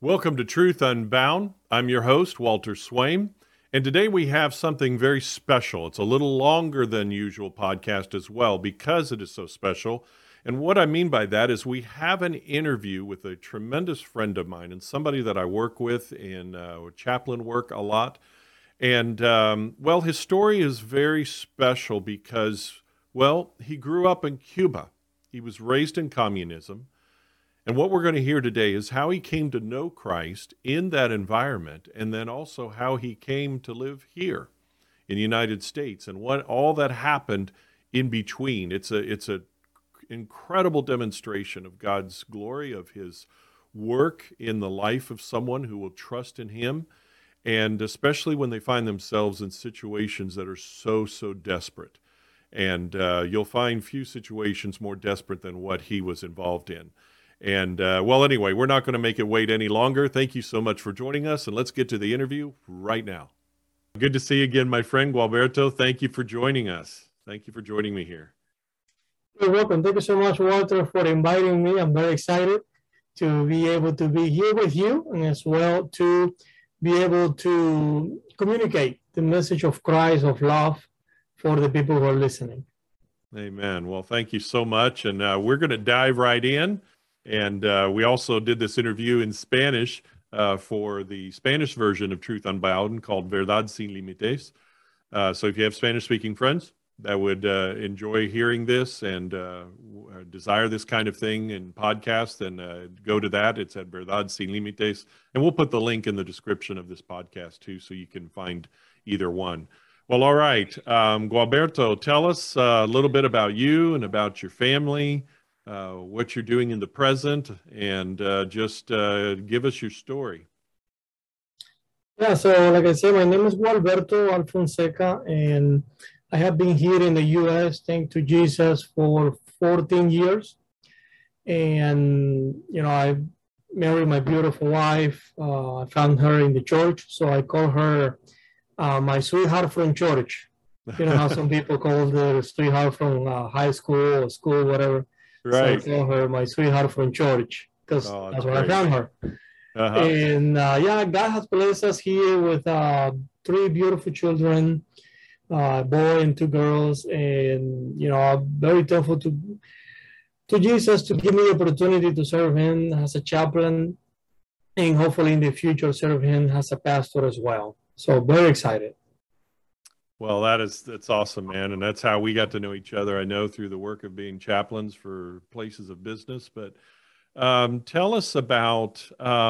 Welcome to Truth Unbound. I'm your host, Walter Swaim, and today we have something very special. It's a little longer than usual podcast as well because it is so special. And what I mean by that is we have an interview with a tremendous friend of mine and somebody that I work with in chaplain work a lot. And, his story is very special because, he grew up in Cuba. He was raised in communism. And what we're going to hear today is how he came to know Christ in that environment, and then also how he came to live here in the United States and what all that happened in between. It's a incredible demonstration of God's glory, of his work in the life of someone who will trust in him, and especially when they find themselves in situations that are so desperate. And you'll find few situations more desperate than what he was involved in. And, anyway, we're not going to make it wait any longer. Thank you so much for joining us, and let's get to the interview right now. Good to see you again, my friend Gualberto. Thank you for joining us. Thank you for joining me here. You're welcome. Thank you so much, Walter, for inviting me. I'm very excited to be able to be here with you and as well to be able to communicate the message of Christ, of love for the people who are listening. Amen. Well, thank you so much. And we're going to dive right in. And we also did this interview in Spanish for the Spanish version of Truth Unbound called Verdad Sin Límites. So if you have Spanish-speaking friends that would enjoy hearing this and desire this kind of thing in podcasts, then go to that. It's at Verdad Sin Límites. And we'll put the link in the description of this podcast, too, so you can find either one. Well, all right. Gualberto, tell us a little bit about you and about your family. What you're doing in the present, and just give us your story. Yeah, so like I said, my name is Gualberto Alfonseca, and I have been here in the U.S., thanks to Jesus, for 14 years. And, I married my beautiful wife. I found her in the church, so I call her my sweetheart from church. You know how some people call the sweetheart from high school or school, whatever. Right. So I call her my sweetheart from church because that's where I found her. Uh-huh. And God has blessed us here with 3 beautiful children, a boy and 2 girls. And, I'm very thankful to Jesus to give me the opportunity to serve him as a chaplain and hopefully in the future serve him as a pastor as well. So very excited. Well, that's awesome, man. And that's how we got to know each other, I know, through the work of being chaplains for places of business. But tell us about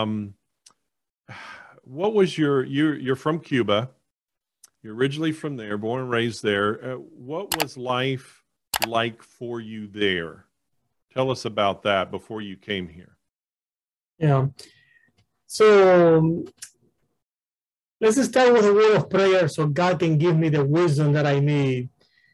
what was you're from Cuba. You're originally from there, born and raised there. What was life like for you there? Tell us about that before you came here. Yeah. So let's start with a word of prayer so God can give me the wisdom that I need.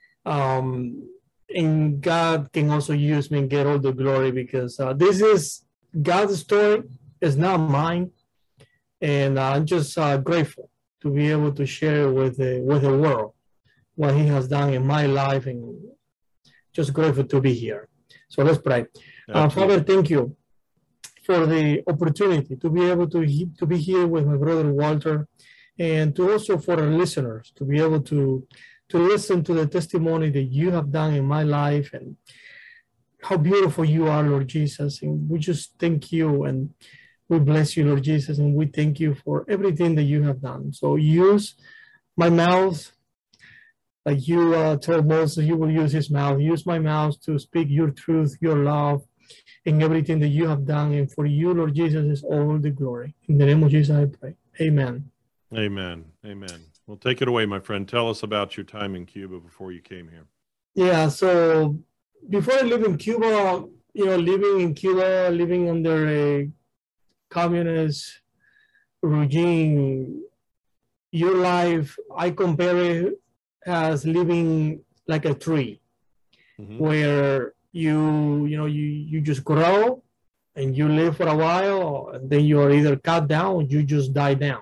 And God can also use me and get all the glory because this is God's story. It's not mine. And I'm just grateful to be able to share with the world what he has done in my life, and just grateful to be here. So let's pray. Father, thank you for the opportunity to be able to be here with my brother Walter, and to also for our listeners to be able to listen to the testimony that you have done in my life and how beautiful you are, Lord Jesus. And we just thank you and we bless you, Lord Jesus, and we thank you for everything that you have done. So use my mouth, like you told Moses, you will use his mouth. Use my mouth to speak your truth, your love, and everything that you have done. And for you, Lord Jesus, is all the glory. In the name of Jesus, I pray. Amen. Amen. Amen. Well, take it away, my friend. Tell us about your time in Cuba before you came here. Yeah, so before I lived in Cuba, living under a communist regime, your life, I compare it as living like a tree, where you just grow and you live for a while, and then you are either cut down or you just die down.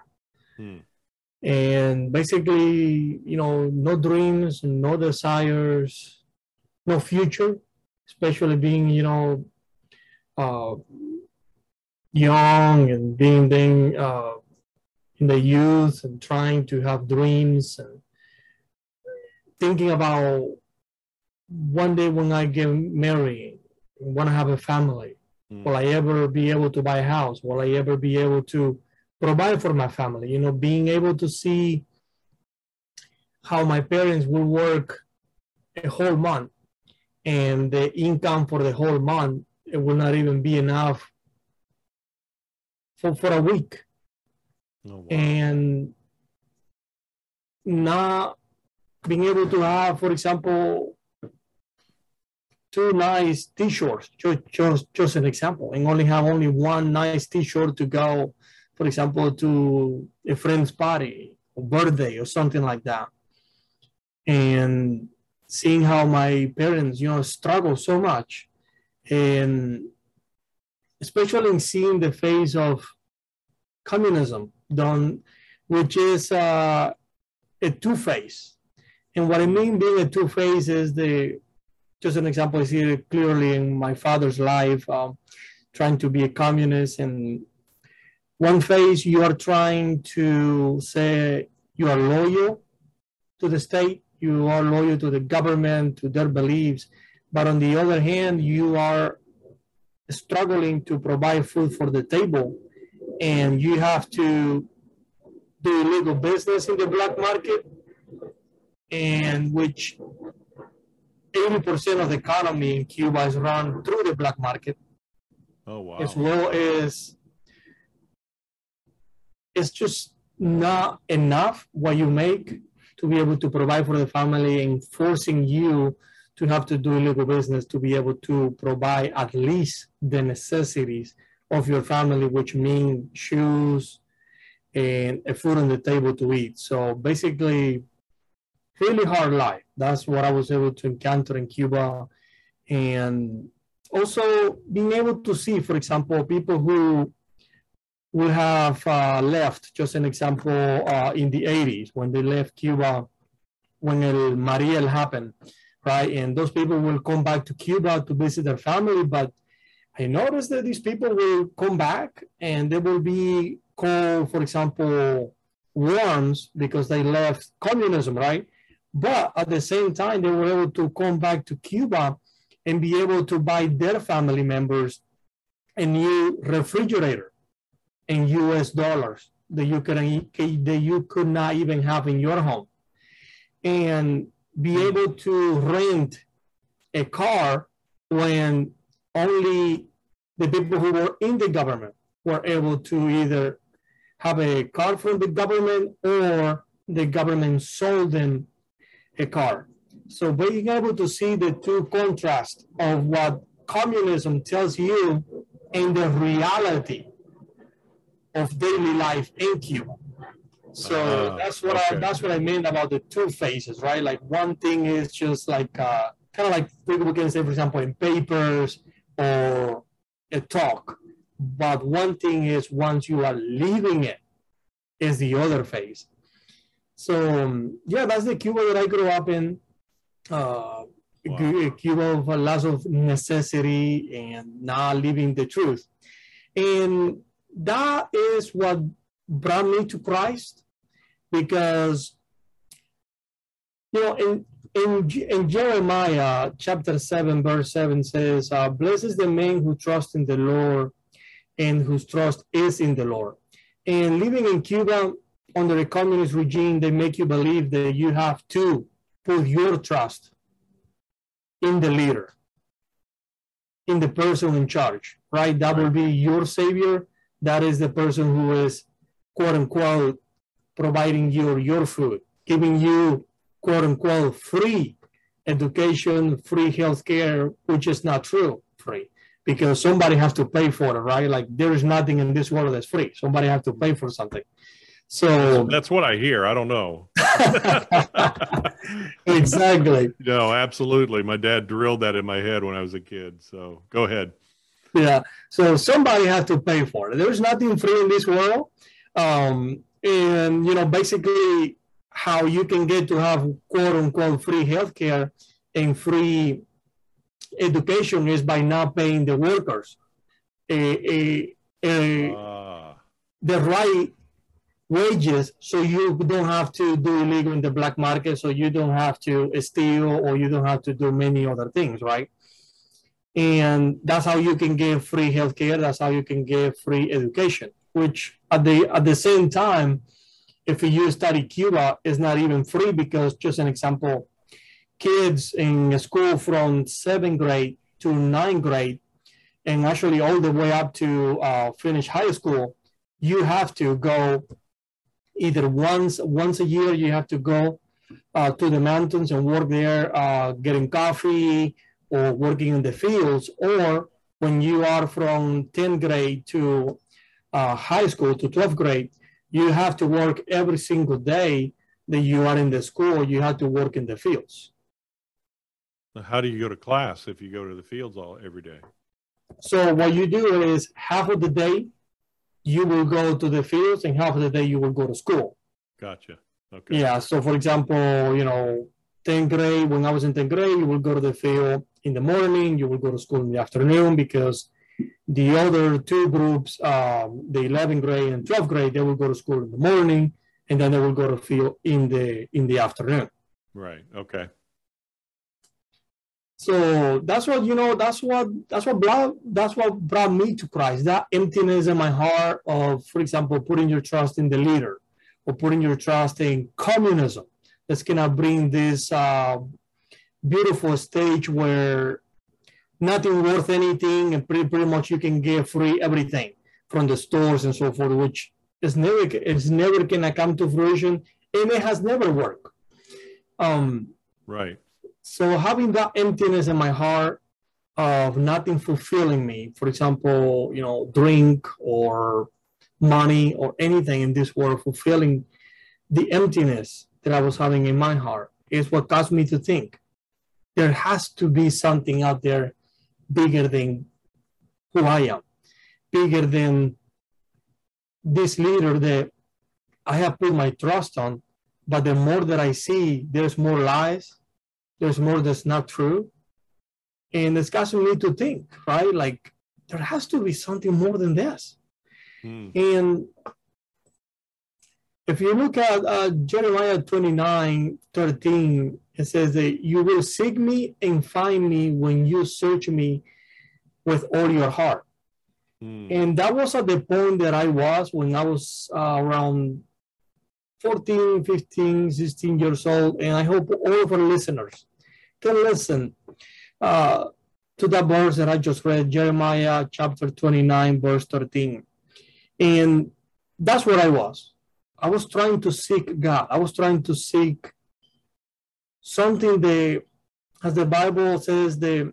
And basically, no dreams, no desires, no future, especially being, young and being then in the youth and trying to have dreams and thinking about one day when I get married, want to have a family, will I ever be able to buy a house? Will I ever be able to provide for my family? You know, being able to see how my parents will work a whole month and the income for the whole month, it will not even be enough for a week. Oh, wow. And not being able to have, for example, 2 nice t-shirts, just an example, and only one nice t-shirt to go, for example, to a friend's party or birthday or something like that. And seeing how my parents, you know, struggle so much, and especially in seeing the face of communism done, which is a two-face. And what I mean being a two-face is just an example, I see it clearly in my father's life, trying to be a communist. And one phase, you are trying to say you are loyal to the state, you are loyal to the government, to their beliefs. But on the other hand, you are struggling to provide food for the table. And you have to do illegal business in the black market, and which 80% of the economy in Cuba is run through the black market. Oh, wow. As well as it's just not enough what you make to be able to provide for the family, and forcing you to have to do illegal business to be able to provide at least the necessities of your family, which mean shoes and a food on the table to eat. So basically, really hard life. That's what I was able to encounter in Cuba. And also being able to see, for example, people who will have left, just an example, in the 80s when they left Cuba, when El Mariel happened, right? And those people will come back to Cuba to visit their family. But I noticed that these people will come back and they will be called, for example, worms because they left communism, right? But at the same time, they were able to come back to Cuba and be able to buy their family members a new refrigerator in US dollars that you could not even have in your home, and be able to rent a car when only the people who were in the government were able to either have a car from the government or the government sold them a car. So being able to see the two contrasts of what communism tells you and the reality of daily life in Cuba. So that's what I mean about the two phases, right? Like one thing is just like kind of like people can say, for example, in papers or a talk. But one thing is once you are living it is the other phase. So yeah, that's the Cuba that I grew up in. Wow. Cuba of a lot of necessity and not living the truth. And that is what brought me to Christ, because, you know, in Jeremiah chapter 7, verse 7 says, blessed is the man who trusts in the Lord and whose trust is in the Lord. And living in Cuba under a communist regime, they make you believe that you have to put your trust in the leader, in the person in charge, right? That will be your savior. That is the person who is, quote unquote, providing you your food, giving you, quote unquote, free education, free healthcare, which is not true, free, because somebody has to pay for it, right? Like there is nothing in this world that's free. Somebody has to pay for something. So that's what I hear. I don't know. Exactly. No, absolutely. My dad drilled that in my head when I was a kid. So go ahead. Yeah. So somebody has to pay for it. There's nothing free in this world. And, you know, basically how you can get to have, quote unquote, free healthcare and free education is by not paying the workers a the right wages, so you don't have to do illegal in the black market, so you don't have to steal, or you don't have to do many other things, right? And that's how you can get free healthcare. That's how you can get free education, which at the same time, if you study Cuba, it's not even free, because, just an example, kids in school from 7th grade to 9th grade, and actually all the way up to finish high school, you have to go either once a year. You have to go to the mountains and work there, getting coffee or working in the fields. Or when you are from 10th grade to high school, to 12th grade, you have to work every single day that you are in the school. You have to work in the fields. How do you go to class if you go to the fields every day? So what you do is, half of the day you will go to the fields, and half of the day you will go to school. Gotcha. Okay. Yeah. So, for example, 10th grade, when I was in 10th grade, you will go to the field in the morning, you will go to school in the afternoon, because the other two groups, the 11th grade and 12th grade, they will go to school in the morning, and then they will go to field in the afternoon. Right. Okay. So that's what brought me to Christ. That emptiness in my heart of, for example, putting your trust in the leader, or putting your trust in communism. That's gonna bring this beautiful stage where nothing worth anything, and pretty much you can get free everything from the stores and so forth, which is never gonna come to fruition, and it has never worked. Right. So having that emptiness in my heart of nothing fulfilling me, for example, drink or money or anything in this world fulfilling the emptiness that I was having in my heart, is what caused me to think there has to be something out there bigger than who I am, bigger than this leader that I have put my trust on. But the more that I see, there's more lies, there's more that's not true. And it's causing me to think, right? Like, there has to be something more than this. And if you look at Jeremiah 29:13, it says that you will seek me and find me when you search me with all your heart. And that was at the point that I was when I was around 14, 15, 16 years old. And I hope all of our listeners can listen to that verse that I just read, Jeremiah chapter 29, verse 13. And that's what I was. I was trying to seek God. I was trying to seek something that, as the Bible says, the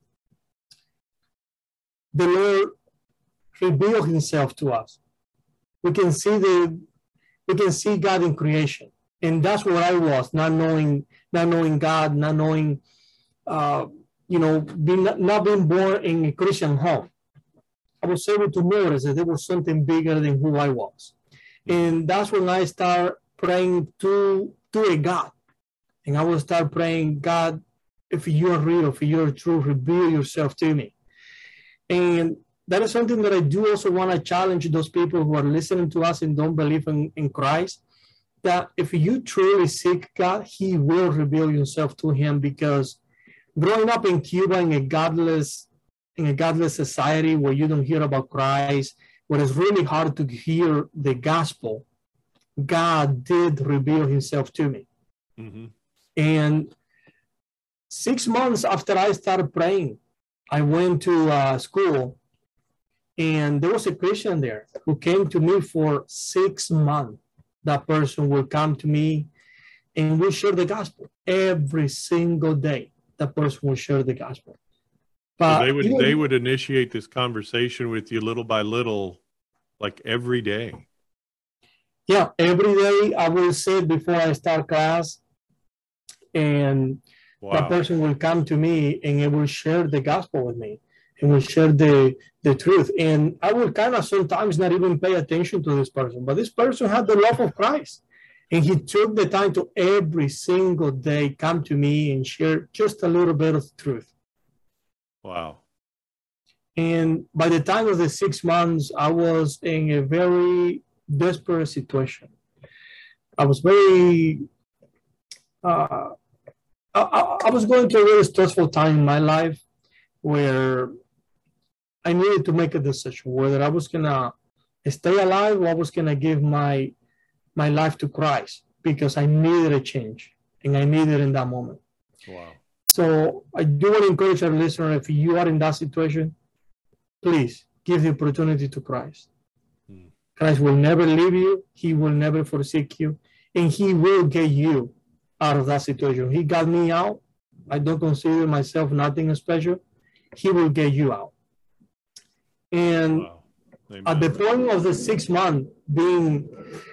Lord revealed himself to us. We can see God in creation. And that's what I was, not knowing God, not knowing, not being born in a Christian home. I was able to notice that there was something bigger than who I was. And that's when I start praying to a God. And I will start praying, God, if you're real, if you're true, reveal yourself to me. And that is something that I do also want to challenge those people who are listening to us and don't believe in Christ, that if you truly seek God, he will reveal himself to him. Because growing up in Cuba in a godless society where you don't hear about Christ, where it's really hard to hear the gospel, God did reveal himself to me. And 6 months after I started praying, I went to school, and there was a Christian there who came to me for 6 months. That person will come to me and we share the gospel every single day. That person will share the gospel. But so they would initiate this conversation with you little by little, like every day. Yeah, every day I will sit before I start class, and that person will come to me and it will share the gospel with me, and will share the truth. And I will kind of sometimes not even pay attention to this person, but this person had the love of Christ. And he took the time to every single day come to me and share just a little bit of the truth. Wow. And by the time of the 6 months, I was in a very desperate situation. I was very, uh, I was going through a really stressful time in my life where I needed to make a decision whether I was gonna stay alive or I was gonna give my life to Christ because I needed a change and I needed it in that moment. Wow. So I do want to encourage our listener, if you are in that situation, please give the opportunity to Christ. Christ will never leave you. He will never forsake you. And he will get you out of that situation. He got me out. I don't consider myself nothing special. He will get you out. And Wow. at the point of the 6 month being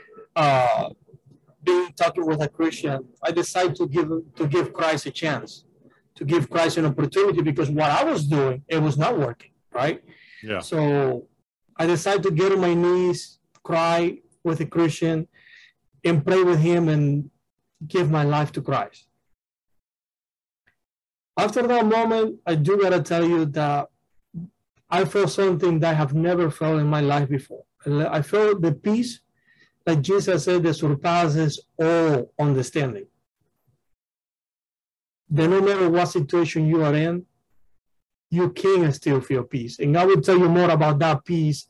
talking with a Christian, I decided to give Christ a chance, to give Christ an opportunity, because what I was doing, it was not working, right? Yeah. So I decided to get on my knees, cry with a Christian, and pray with him and give my life to Christ. After that moment, I do gotta tell you that I felt something that I have never felt in my life before. I felt the peace, like Jesus said, that surpasses all understanding. That no matter what situation you are in, you can still feel peace. And I will tell you more about that peace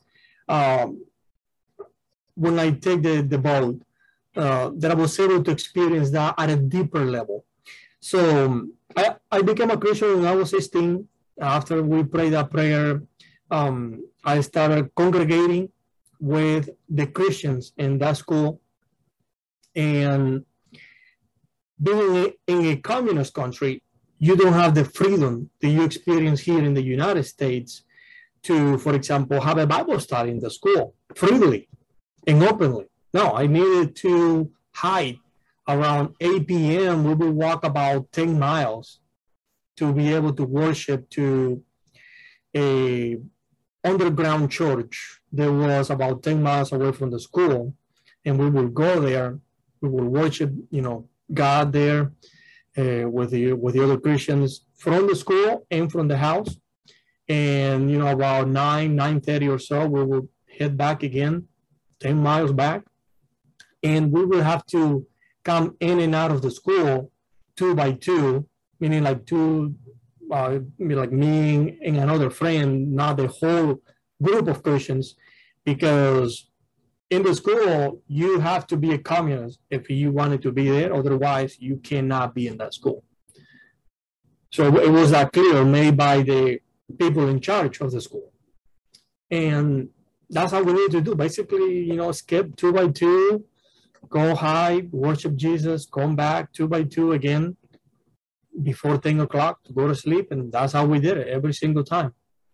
when I take the boat, that I was able to experience that at a deeper level. So I became a Christian when I was 16. After we prayed that prayer, I started congregating with the Christians in that school. And being in a communist country, you don't have the freedom that you experience here in the United States to, for example, have a Bible study in the school freely and openly. No, I needed to hide. Around 8 p.m., we would walk about 10 miles to be able to worship to a underground church that was about 10 miles away from the school. And we would go there. We would worship, God there with the other Christians from the school and from the house. And, about 9:30 or so, we would head back again, 10 miles back. And we will have to come in and out of the school 2 by 2, meaning like two, like me and another friend, not the whole group of Christians, because in the school, you have to be a communist if you wanted to be there. Otherwise, you cannot be in that school. So it was that clear, made by the people in charge of the school. And that's how we need to do. Basically, skip 2 by 2, go hide, worship Jesus, come back 2 by 2 again before 10 o'clock to go to sleep. And that's how we did it every single time.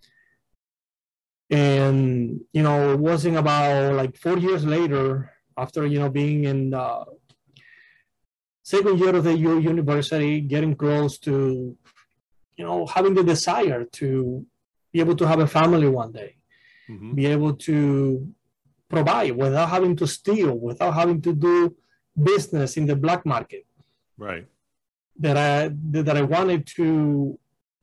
And, it wasn't about like 4 years later, after, being in the second year of the university, getting close to, having the desire to be able to have a family one day, be able to provide without having to steal, without having to do business in the black market. Right. That I wanted to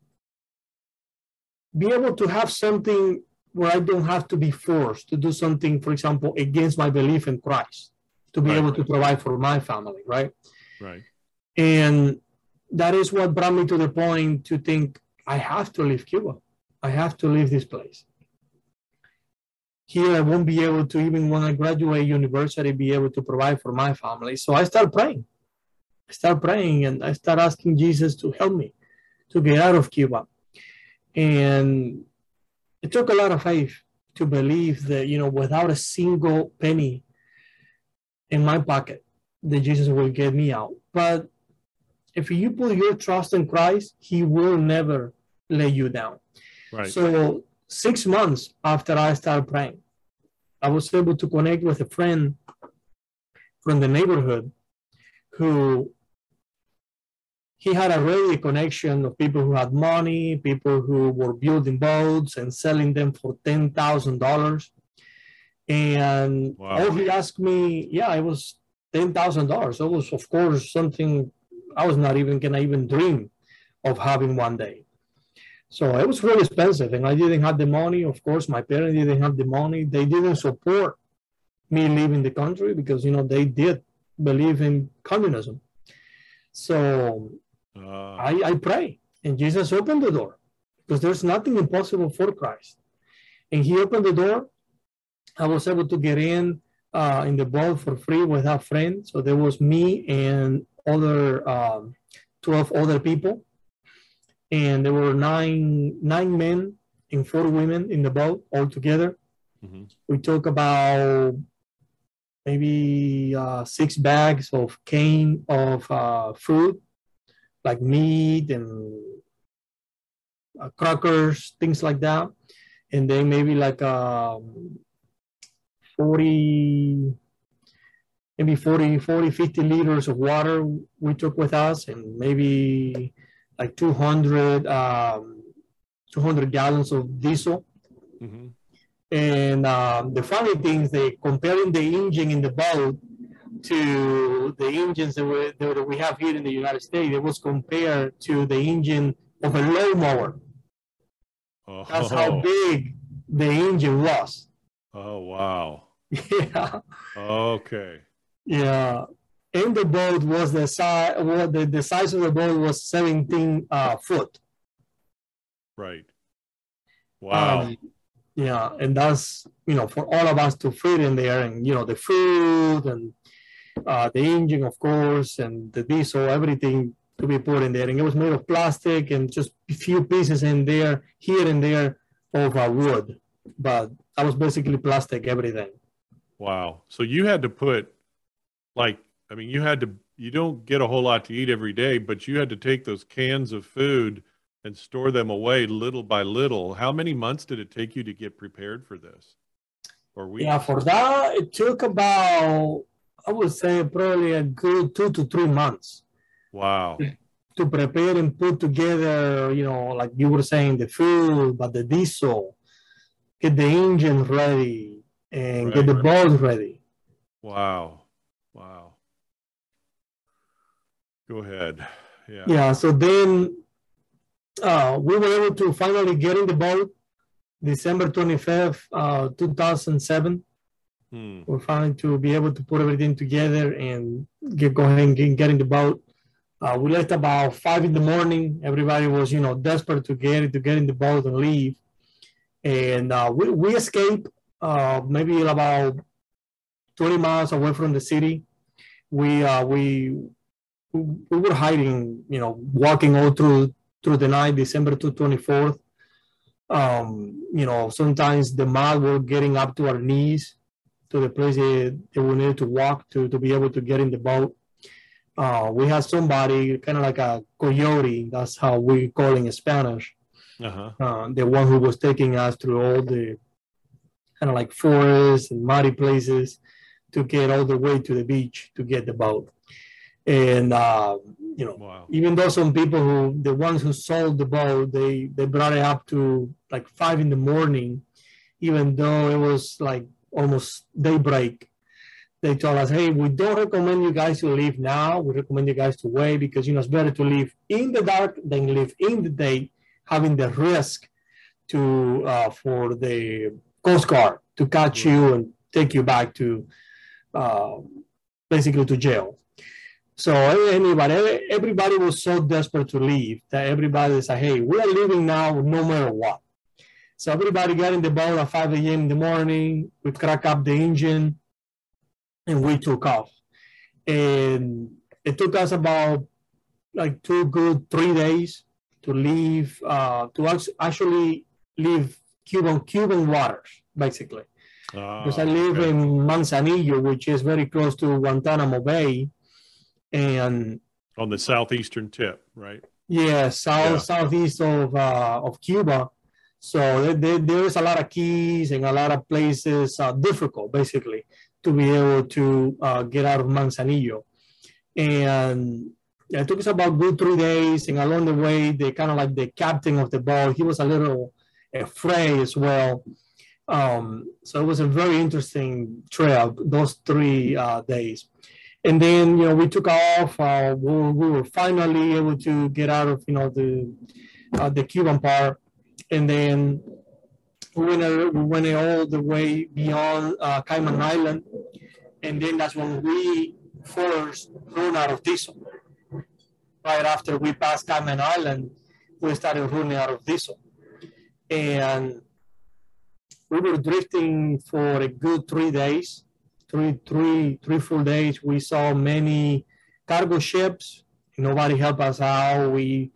be able to have something where I don't have to be forced to do something, for example, against my belief in Christ, to be able to provide for my family, right? Right. And that is what brought me to the point to think, I have to leave Cuba. I have to leave this place. Here, I won't be able to, even when I graduate university, be able to provide for my family. So I start praying. And I start asking Jesus to help me to get out of Cuba. And it took a lot of faith to believe that, without a single penny in my pocket, that Jesus will get me out. But if you put your trust in Christ, he will never let you down. Right. So 6 months after I started praying, I was able to connect with a friend from the neighborhood who he had already a connection of people who had money, people who were building boats and selling them for $10,000. And all he asked me, it was $10,000. It was, of course, something I was not even going to even dream of having one day. So it was really expensive, and I didn't have the money. Of course, my parents didn't have the money. They didn't support me leaving the country because they did believe in communism. So I pray, and Jesus opened the door because there's nothing impossible for Christ. And he opened the door. I was able to get in the boat for free without friends. So there was me and other 12 other people, and there were nine men and 4 women in the boat all together. Mm-hmm. We took about maybe 6 bags of cane of food, like meat and crackers, things like that. And then maybe like 40, 50 liters of water we took with us, and maybe like 200 gallons of diesel. Mm-hmm. And the funny thing is they comparing the engine in the boat to the engines that we have here in the United States. It was compared to the engine of a lawnmower. Oh. That's how big the engine was. Oh, wow. Yeah. Okay. Yeah. And the boat was the size. Well, the size of the boat was 17 foot. Right. Wow. Yeah, and that's for all of us to fit in there, and the food and the engine, of course, and the diesel, everything to be put in there. And it was made of plastic and just a few pieces in there, here and there, of wood. But that was basically plastic, everything. Wow. So you had to put, you don't get a whole lot to eat every day, but you had to take those cans of food and store them away little by little. How many months did it take you to get prepared for this? Or weeks? Yeah, for that, it took about, I would say, probably a good 2 to 3 months. Wow. To prepare and put together, like you were saying, the food, but the diesel, get the engine ready, and get the boat ready. Wow. Wow. Go ahead. Yeah. Yeah, so then we were able to finally get in the boat December 25th, 2007. We're finally to be able to put everything together and go ahead and get in the boat. We left about 5 in the morning. Everybody was, desperate to get in the boat and leave. And we escaped maybe about 20 miles away from the city. We were hiding, walking all through the night, December 24th. Sometimes the mud were getting up to our knees to the place that we needed to walk to be able to get in the boat. We had somebody kind of like a coyote, that's how we call it in Spanish. The one who was taking us through all the kind of like forests and muddy places to get all the way to the beach to get the boat. And wow. Even though some people the ones who sold the boat, they brought it up to like 5 in the morning, even though it was like almost daybreak. They told us, hey, we don't recommend you guys to leave now. We recommend you guys to wait because it's better to leave in the dark than live in the day, having the risk for the Coast Guard to catch you and take you back to basically to jail. So everybody was so desperate to leave that everybody said, hey, we are leaving now no matter what. So everybody got in the boat at 5 a.m. in the morning. We cracked up the engine and we took off. And it took us about like 3 days to leave, to actually leave Cuban waters, basically. Because I live in Manzanillo, which is very close to Guantanamo Bay. And on the southeastern tip, right? Yeah, southeast of Cuba. So there is a lot of keys and a lot of places difficult, basically, to be able to get out of Manzanillo. And it took us about good 3 days. And along the way, they kind of like the captain of the boat, he was a little afraid as well. So it was a very interesting trip, those 3 days. And then, we took off. We were finally able to get out of, the Cuban part. And then we went all the way beyond Cayman Island. And then that's when we first run out of diesel. Right after we passed Cayman Island, we started running out of diesel. And we were drifting for a good 3 days, three full days. We saw many cargo ships. Nobody helped us out. We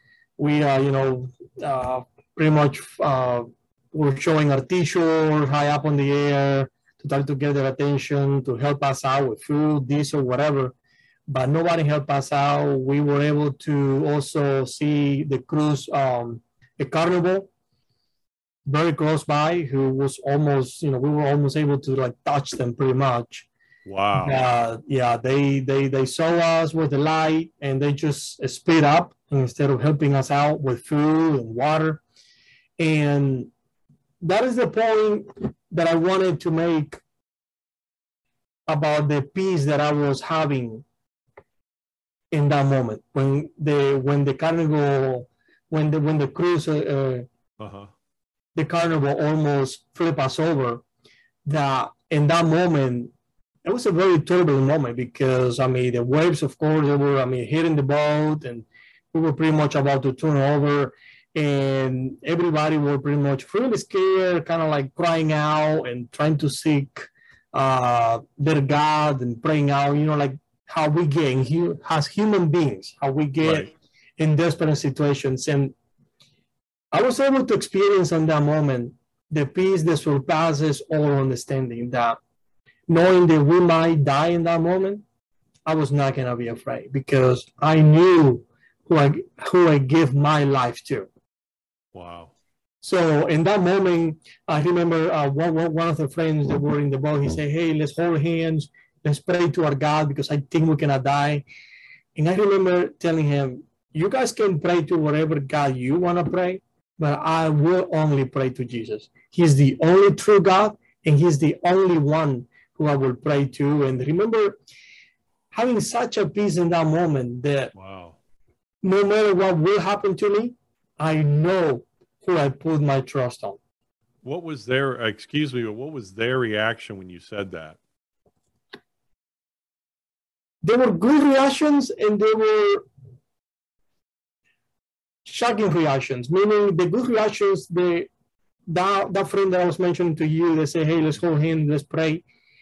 pretty much were showing our t-shirts high up on the air to try to get their attention, to help us out with food, diesel, whatever. But nobody helped us out. We were able to also see the cruise, the Carnival, very close by, who was almost, we were almost able to like touch them pretty much. Wow. Yeah, they saw us with the light and they just split up instead of helping us out with food and water. And that is the point that I wanted to make about the peace that I was having in that moment when the Carnival, when the cruise, the Carnival almost flipped us over. That in that moment, it was a very turbulent moment because the waves, of course, they were hitting the boat, and we were pretty much about to turn over, and everybody were pretty much really scared, kind of like crying out and trying to seek their God and praying out, like how we get as human beings, how we get in desperate situations. And I was able to experience in that moment the peace that surpasses all understanding, that knowing that we might die in that moment, I was not going to be afraid because I knew who I give my life to. Wow. So in that moment, I remember one of the friends that were in the boat, he said, hey, let's hold hands, let's pray to our God because I think we're going to die. And I remember telling him, you guys can pray to whatever God you want to pray, but I will only pray to Jesus. He's the only true God, and he's the only one who I will pray to. And remember having such a peace in that moment that no matter what will happen to me, I know who I put my trust on. What was their, excuse me, but what was their reaction when you said that? There were good reactions and there were shocking reactions, meaning the good reactions, that friend that I was mentioning to you, they say, hey, let's hold hands, let's pray.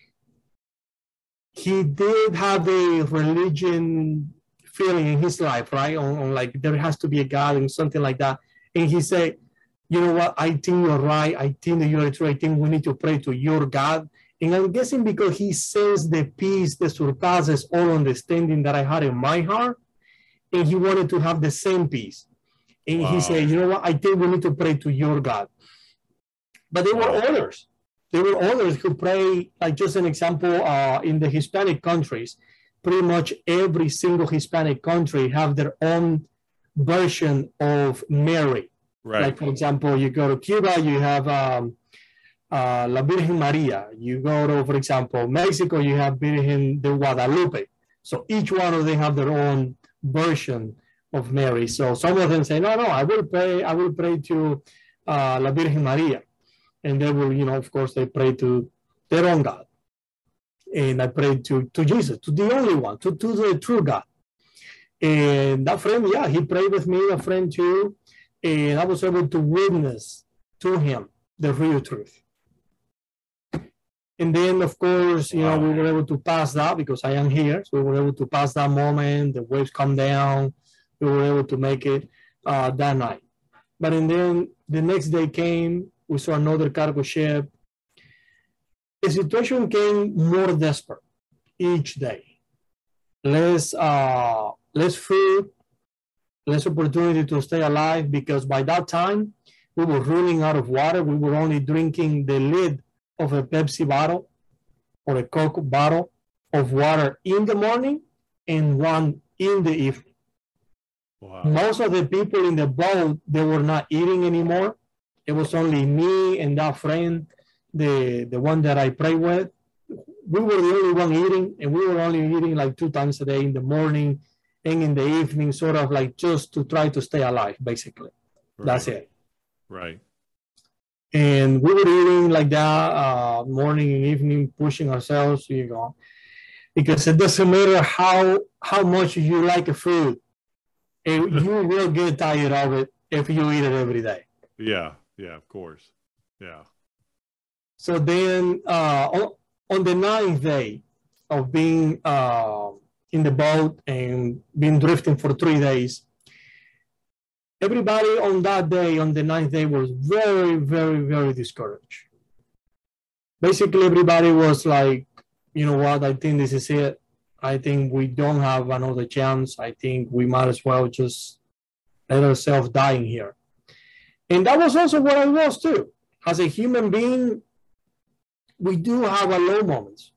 He did have a religion feeling in his life, right? On like there has to be a God and something like that. And he said, you know what? I think you're right. I think that you're true. I think we need to pray to your God. And I'm guessing because he sensed the peace that surpasses all understanding that I had in my heart, and he wanted to have the same peace. And he said, you know what? I think we need to pray to your God. But there were others. There were others who pray, like just an example, in the Hispanic countries, pretty much every single Hispanic country have their own version of Mary. Right. Like, for example, you go to Cuba, you have La Virgen Maria. You go to, for example, Mexico, you have Virgen de Guadalupe. So each one of them have their own version of Mary. So some of them say, no, I will pray to La Virgen Maria. And they will, of course, they pray to their own God. And I prayed to Jesus, to the only one, to the true God. And that friend, he prayed with me, a friend too. And I was able to witness to him the real truth. And then, of course, we were able to pass that because I am here. So we were able to pass that moment. The waves come down. We were able to make it that night. But then the next day came. We saw another cargo ship. The situation came more desperate each day. Less food, less opportunity to stay alive, because by that time we were running out of water. We were only drinking the lid of a Pepsi bottle or a Coke bottle of water in the morning and one in the evening. Wow. Most of the people in the boat, they were not eating anymore. It was only me and that friend, the one that I pray with. We were the only one eating, and we were only eating like 2 times a day, in the morning and in the evening, sort of like just to try to stay alive, basically. Right. That's it. Right. And we were eating like that, morning and evening, pushing ourselves, because it doesn't matter how much you like a food, you will get tired of it if you eat it every day. Yeah. Yeah. Of course. Yeah. So then, on the ninth day of being in the boat and being drifting for 3 days, everybody on that day, on the ninth day, was very, very, very discouraged. Basically, everybody was like, you know what, I think this is it. I think we don't have another chance. I think we might as well just let ourselves die in here. And that was also what I was too. As a human being, we do have our low moments.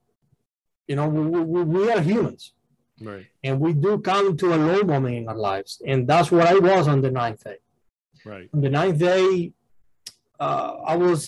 We are humans. Right. And we do come to a low moment in our lives. And that's what I was on the ninth day. Right. On the ninth day, I was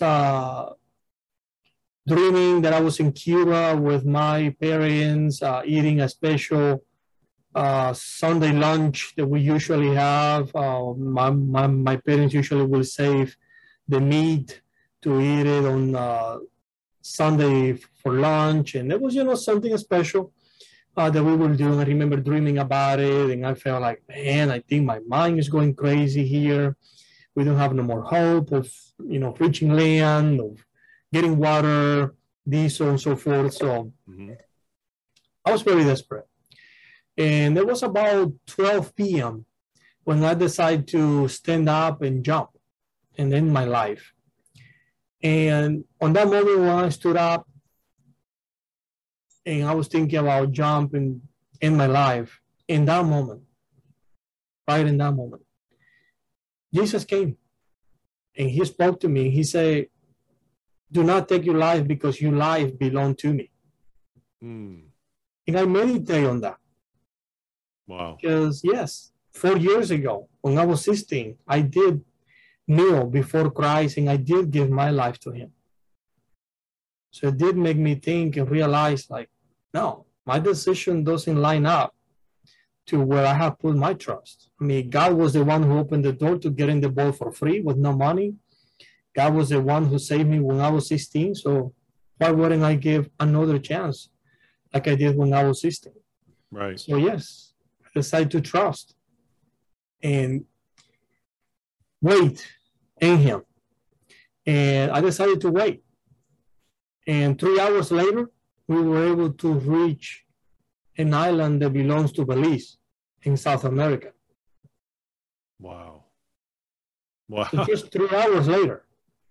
dreaming that I was in Cuba with my parents, eating a special Sunday lunch that we usually have. My parents usually will save the meat to eat it on Sunday for lunch. And it was, something special that we were doing. I remember dreaming about it, and I felt like, man, I think my mind is going crazy here. We don't have no more hope of, reaching land, of getting water, this, so on and so forth. So I was very desperate. And it was about 12 p.m. when I decided to stand up and jump and end my life. And on that moment when I stood up and I was thinking about jumping in my life, in that moment, right in that moment, Jesus came and he spoke to me. He said, do not take your life because your life belongs to me. And I meditate on that. Wow. Because yes, 4 years ago, when I was 16, I did kneel before Christ and I did give my life to him. So it did make me think and realize, like, no, my decision doesn't line up to where I have put my trust. I mean, God was the one who opened the door to get in the boat for free with no money. God was the one who saved me when I was 16. So why wouldn't I give another chance like I did when I was 16? Right. So yes, I decided to trust and wait in him. And I decided to wait. And 3 hours later, we were able to reach an island that belongs to Belize in South America. Wow. Wow. So just 3 hours later,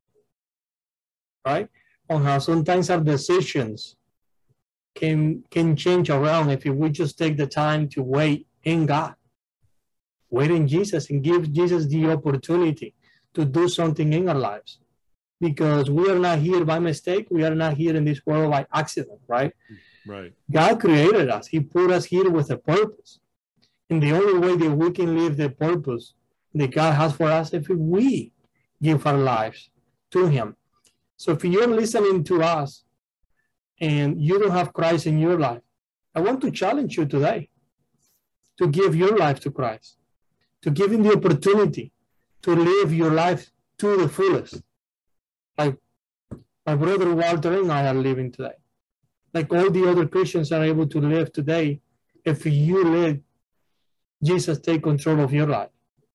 right? On how sometimes our decisions can change around if we just take the time to wait in God, wait in Jesus, and give Jesus the opportunity to do something in our lives. Because we are not here by mistake. We are not here in this world by accident, right? Right. God created us. He put us here with a purpose. And the only way that we can live the purpose that God has for us is if we give our lives to him. So if you're listening to us and you don't have Christ in your life, I want to challenge you today to give your life to Christ, to give him the opportunity to live your life to the fullest. Like my brother Walter and I are living today. Like all the other Christians are able to live today if you let Jesus take control of your life.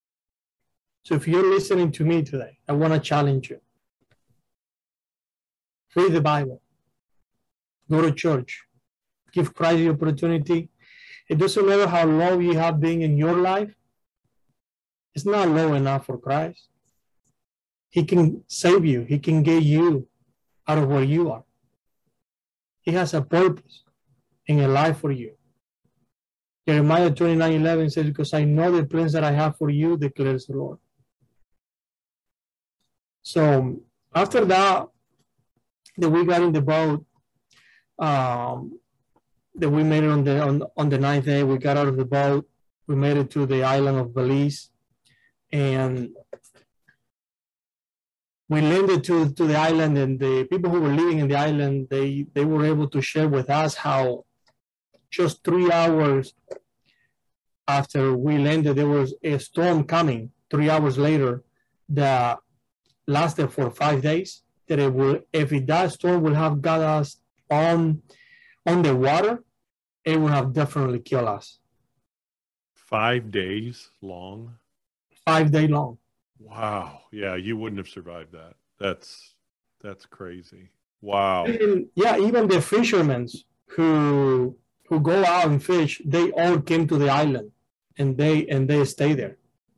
So if you're listening to me today, I want to challenge you. Read the Bible. Go to church. Give Christ the opportunity. It doesn't matter how low you have been in your life. It's not low enough for Christ. He can save you. He can get you out of where you are. He has a purpose in a life for you. Jeremiah 29:11 says, because I know the plans that I have for you, declares the Lord. So after that we got in the boat, that we made it on the ninth day, we got out of the boat, we made it to the island of Belize, and we landed to the island, and the people who were living in the island, they were able to share with us how just 3 hours after we landed, there was a storm coming. 3 hours later, that lasted for 5 days, that it will, if that storm would have got us on the water, it would have definitely killed us. 5 days long? 5 day long. Wow. Yeah, you wouldn't have survived that. That's crazy. Wow. And yeah, even the fishermen who go out and fish, they all came to the island and they stay there.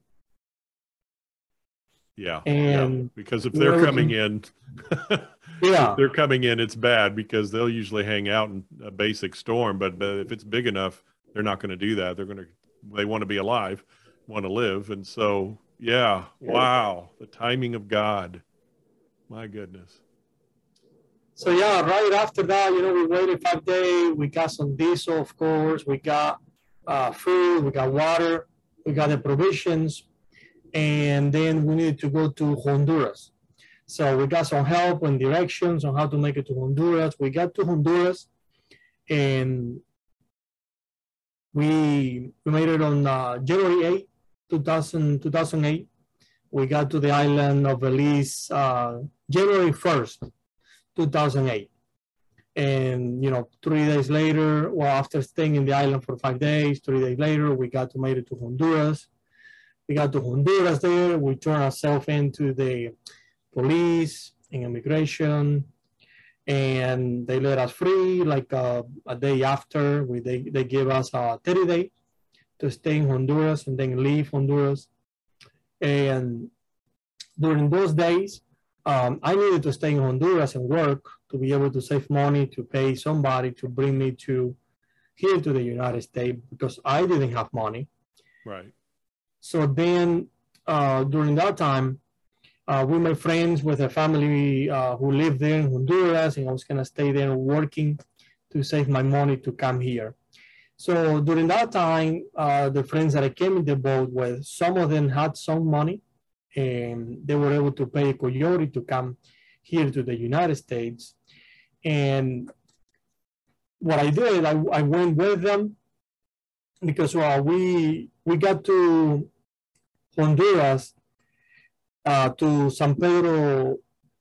Yeah. And yeah. Because if they're coming in, yeah, if they're coming in, it's bad because they'll usually hang out in a basic storm. But if it's big enough, they're not going to do that. They want to be alive, want to live. And so, yeah, wow. The timing of God. My goodness. So yeah, right after that, we waited 5 days. We got some diesel, of course. We got food. We got water. We got the provisions, and then we needed to go to Honduras. So we got some help and directions on how to make it to Honduras. We got to Honduras, and we made it on January 8th, 2008. We got to the island of Belize January 1st. 2008. And 3 days later, well, after staying in the island for 5 days, 3 days later, we got to make it to Honduras. We got to Honduras there. We turned ourselves into the police and immigration, and they let us free like a day after. They gave us a 30 days to stay in Honduras and then leave Honduras. And during those days, I needed to stay in Honduras and work to be able to save money to pay somebody to bring me here to the United States because I didn't have money. Right. So then during that time, we made friends with a family who lived there in Honduras, and I was going to stay there working to save my money to come here. So during that time, the friends that I came in the boat with, some of them had some money, and they were able to pay a coyote to come here to the United States. And what I did, I went with them because we got to Honduras, to San Pedro,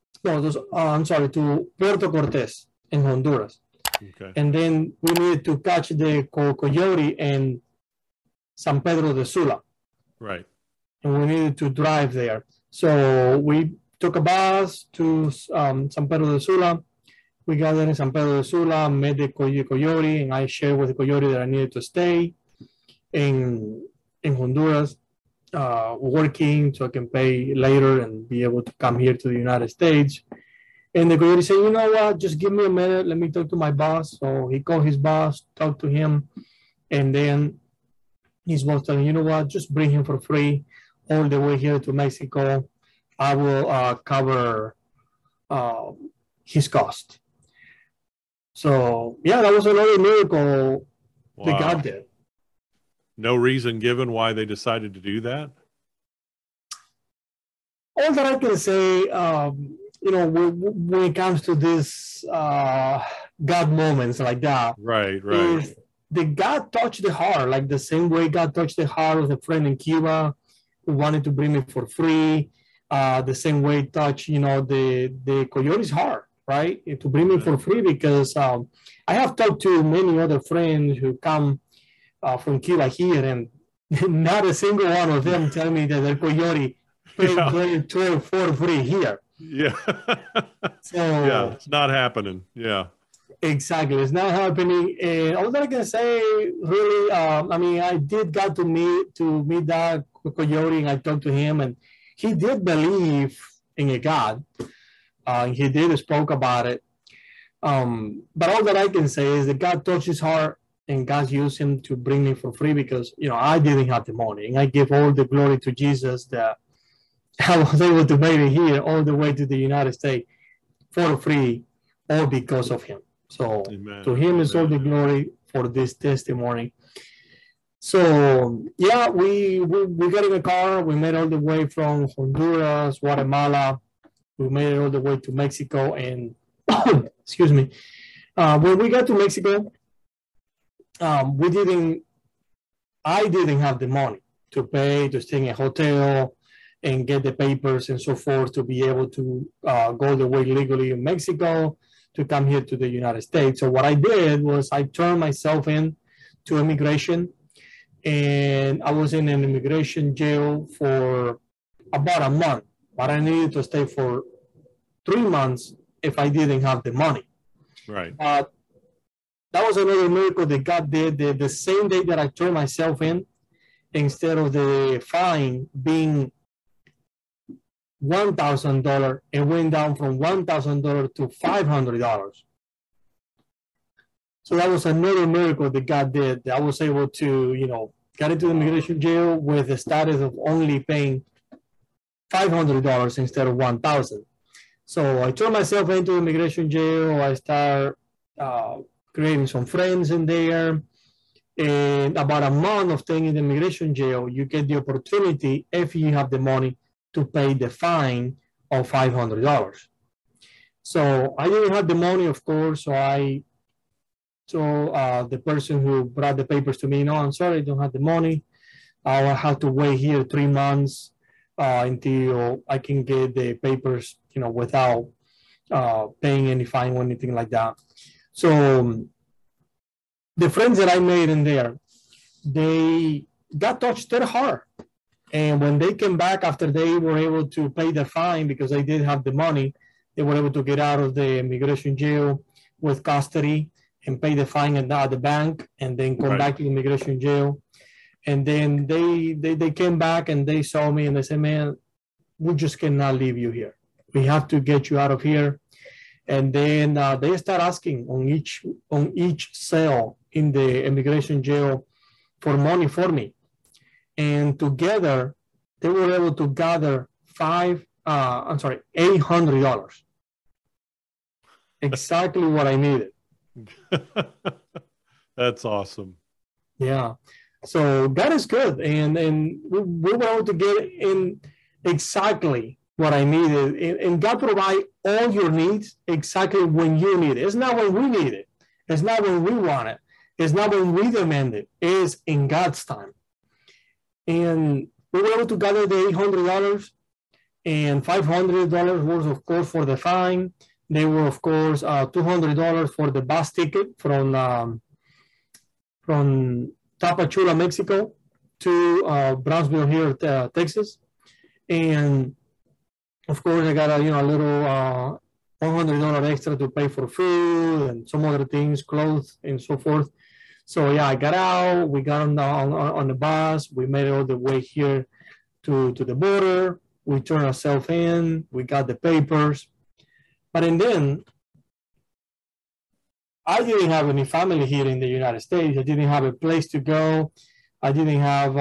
to Puerto Cortes in Honduras. Okay. And then we needed to catch the coyote in San Pedro de Sula. Right. And we needed to drive there. So we took a bus to San Pedro de Sula. We got there in San Pedro de Sula, met the coyote, and I shared with the coyote that I needed to stay in Honduras, working so I can pay later and be able to come here to the United States. And the coyote said, you know what, just give me a minute, let me talk to my boss. So he called his boss, talked to him, and then his boss told him, you know what, just bring him for free all the way here to Mexico. I will cover his cost. So, yeah, that was another miracle that God did. No reason given why they decided to do that? All that I can say, when it comes to this God moments like that, right, is that God touched the heart, like the same way God touched the heart of a friend in Cuba who wanted to bring me for free. The same way touched, the coyote's heart, right, to bring me for free, because I have talked to many other friends who come from Cuba here, and not a single one of them tell me that the coyote paid 12 for free here. Yeah. So yeah, it's not happening. Yeah. Exactly. It's not happening. And all that I can say, really, I did got to meet that coyote, and I talked to him, and he did believe in a God. He did spoke about it. But all that I can say is that God touched his heart, and God used him to bring me for free because, I didn't have the money. And I give all the glory to Jesus that I was able to make it here all the way to the United States for free, all because of him. So Amen. To him is all the glory for this testimony. So yeah, we got in a car. We made all the way from Honduras, Guatemala. We made it all the way to Mexico, and excuse me. When we got to Mexico, I didn't have the money to pay to stay in a hotel and get the papers and so forth to be able to go the way legally in Mexico to come here to the United States. So what I did was I turned myself in to immigration, and I was in an immigration jail for about a month, but I needed to stay for 3 months if I didn't have the money. Right. That was another miracle that God did. The same day that I turned myself in, instead of the fine being $1,000, it went down from $1,000 to $500. So that was another miracle that God did. I was able to, get into the immigration jail with the status of only paying $500 instead of $1,000. So I turned myself into immigration jail. I started creating some friends in there. And about a month of staying in the immigration jail, you get the opportunity, if you have the money, to pay the fine of $500. So I didn't have the money, of course, so I told the person who brought the papers to me, no, I'm sorry, I don't have the money. I'll have to wait here 3 months until I can get the papers, without paying any fine or anything like that. So the friends that I made in there, they got touched their heart. And when they came back after they were able to pay the fine because they did have the money, they were able to get out of the immigration jail with custody and pay the fine at the bank and then come back to the immigration jail. And then they came back and they saw me and they said, man, we just cannot leave you here. We have to get you out of here. And then they start asking on each cell in the immigration jail for money for me. And together, they were able to gather $800. Exactly what I needed. That's awesome. Yeah. So God is good. And we were able to get in exactly what I needed. And God provide all your needs exactly when you need it. It's not when we need it. It's not when we want it. It's not when we demand it. It's in God's time. And we were able to gather the $800 and $500 was, of course, for the fine. They were, of course, $200 for the bus ticket from Tapachula, Mexico to Brownsville here, Texas. And, of course, I got a little $100 extra to pay for food and some other things, clothes, and so forth. So yeah, I got out. We got on the bus. We made it all the way here to the border. We turned ourselves in. We got the papers. But then I didn't have any family here in the United States. I didn't have a place to go. I didn't have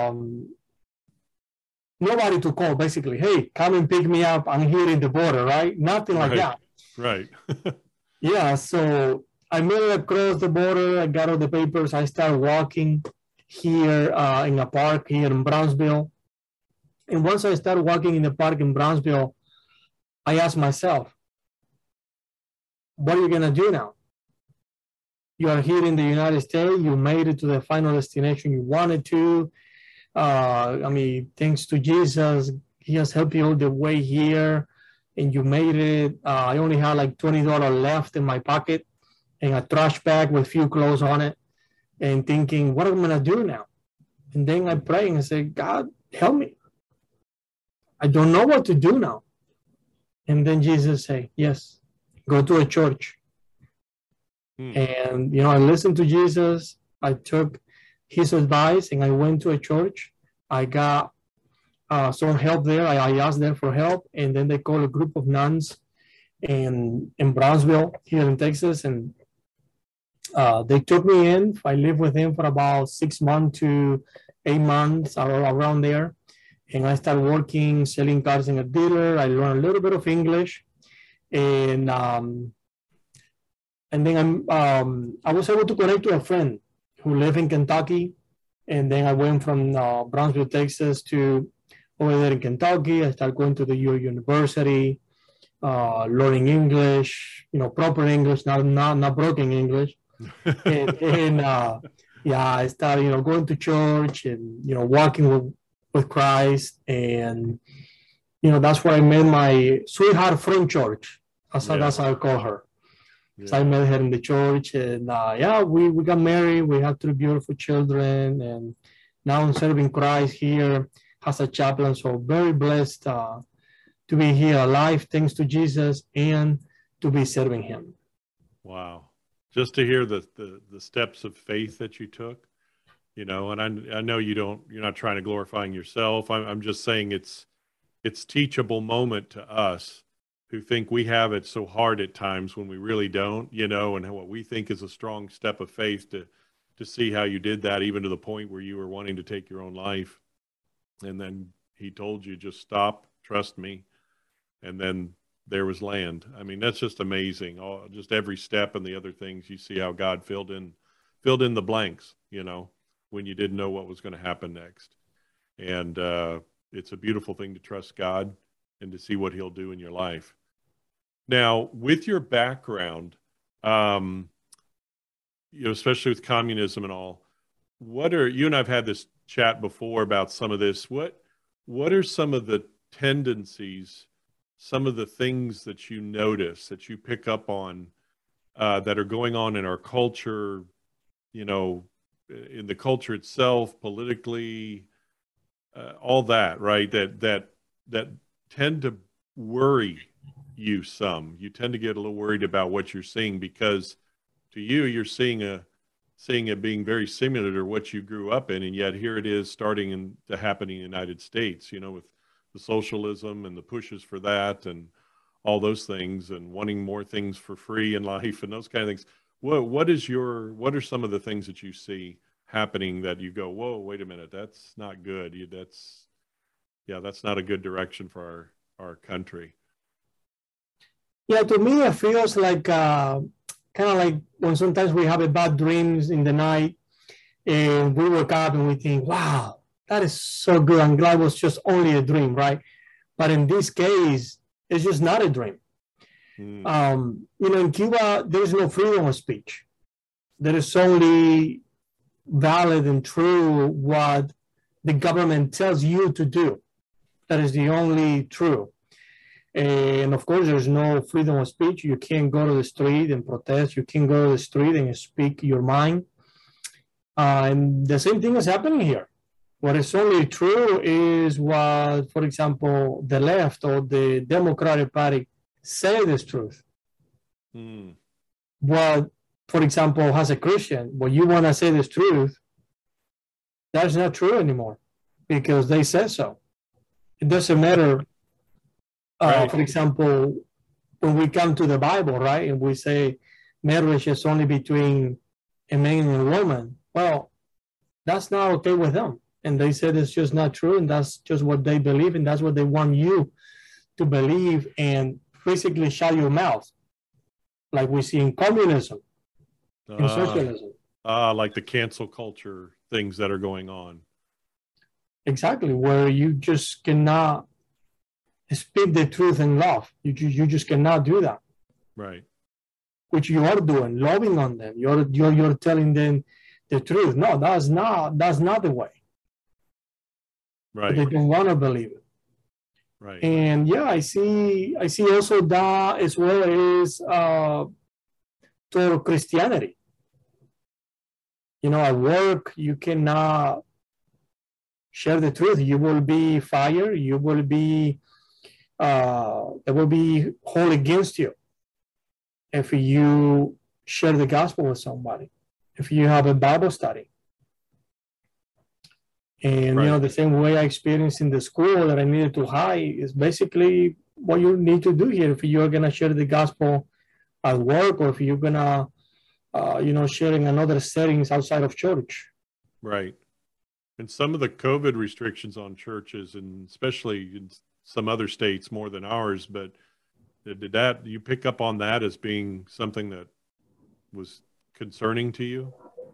nobody to call. Basically, hey, come and pick me up. I'm here in the border, right? Nothing like that. Right. Yeah. So I made it across the border. I got all the papers. I started walking here in a park here in Brownsville. And once I started walking in the park in Brownsville, I asked myself, what are you going to do now? You are here in the United States. You made it to the final destination you wanted to. Thanks to Jesus, he has helped you all the way here. And you made it. I only had like $20 left in my pocket and a trash bag with a few clothes on it, and thinking, what am I going to do now? And then I pray and say, God, help me. I don't know what to do now. And then Jesus said, yes, go to a church. And, I listened to Jesus. I took his advice and I went to a church. I got some help there. I asked them for help. And then they called a group of nuns in Brownsville here in Texas. And they took me in. I lived with them for about 6 months to 8 months, around there. And I started working, selling cars in a dealer. I learned a little bit of English. And then I was able to connect to a friend who lived in Kentucky. And then I went from Brownsville, Texas to over there in Kentucky. I started going to the university, learning English, proper English, not broken English. and I started, going to church and, walking with Christ. And, you know, that's where I met my sweetheart from church. That's how I call her. Yeah. So I met her in the church, and we got married. We have 3 beautiful children, and now I'm serving Christ here as a chaplain. So very blessed to be here alive, thanks to Jesus, and to be serving Him. Wow. Just to hear the steps of faith that you took, you know, and I know you're not trying to glorifying yourself. I'm just saying it's teachable moment to us who think we have it so hard at times when we really don't, you know, and what we think is a strong step of faith to see how you did that, even to the point where you were wanting to take your own life. And then He told you, just stop, trust me. And then there was land. I mean, that's just amazing. Just every step and the other things, you see how God filled in the blanks, you know, when you didn't know what was going to happen next. And it's a beautiful thing to trust God and to see what He'll do in your life. Now, with your background, you know, especially with communism and all, you and I've had this chat before about some of this. What are some of the tendencies, some of the things that you notice, that you pick up on, that are going on in our culture, you know, in the culture itself, politically, all that, right? That tend to worry you some. You tend to get a little worried about what you're seeing, because to you, you're seeing it being very similar to what you grew up in, and yet here it is starting to happen in the United States, you know, with the socialism and the pushes for that and all those things, and wanting more things for free in life and those kind of things. What are some of the things that you see happening that you go, whoa, wait a minute, that's not good. That's not a good direction for our country. Yeah, to me, it feels like kind of like when sometimes we have a bad dreams in the night, and we wake up and we think, wow, that is so good. I'm glad it was just only a dream, right? But in this case, it's just not a dream. You know, in Cuba, there's no freedom of speech. There is only valid and true what the government tells you to do. That is the only true. And of course, there's no freedom of speech. You can't go to the street and protest. You can't go to the street and speak your mind. And the same thing is happening here. What is only true is what, for example, the left or the Democratic Party say is truth. What, for example, as a Christian, what you want to say is truth, that's not true anymore because they say so. It doesn't matter. Right. For example, when we come to the Bible, right, and we say marriage is only between a man and a woman, well, that's not okay with them. And they said it's just not true, and that's just what they believe, and that's what they want you to believe, and basically shut your mouth, like we see in communism, in socialism. Like the cancel culture things that are going on. Exactly, where you just cannot speak the truth in love. You just cannot do that. Right. Which you are doing, loving on them. You're telling them the truth. No, that's not the way. Right. But they don't want to believe it. Right. And yeah, I see also that as well as toward Christianity. You know, at work you cannot share the truth. You will be fired. You will be they will be hold against you if you share the gospel with somebody, if you have a Bible study. And, right. You know, the same way I experienced in the school that I needed to hide is basically what you need to do here. If you're going to share the gospel at work, or if you're going to, share in another settings outside of church. Right. And some of the COVID restrictions on churches, and especially in some other states more than ours, but did you pick up on that as being something that was concerning to you?